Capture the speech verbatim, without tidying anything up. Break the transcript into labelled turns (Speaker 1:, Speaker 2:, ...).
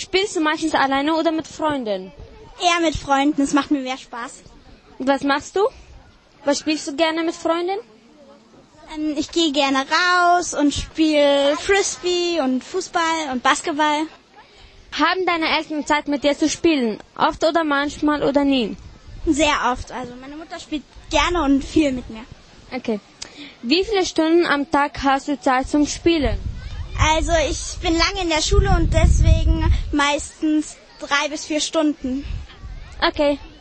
Speaker 1: Spielst du meistens alleine oder mit Freunden?
Speaker 2: Eher mit Freunden, es macht mir mehr Spaß.
Speaker 1: Und was machst du? Was spielst du gerne mit Freunden?
Speaker 2: Ähm, ich gehe gerne raus und spiele Frisbee und Fußball und Basketball.
Speaker 1: Haben deine Eltern Zeit mit dir zu spielen? Oft oder manchmal oder nie?
Speaker 2: Sehr oft. Also meine Mutter spielt gerne und viel mit mir.
Speaker 1: Okay. Wie viele Stunden am Tag hast du Zeit zum Spielen?
Speaker 2: Also ich bin lange in der Schule und deswegen meistens drei bis vier Stunden.
Speaker 1: Okay.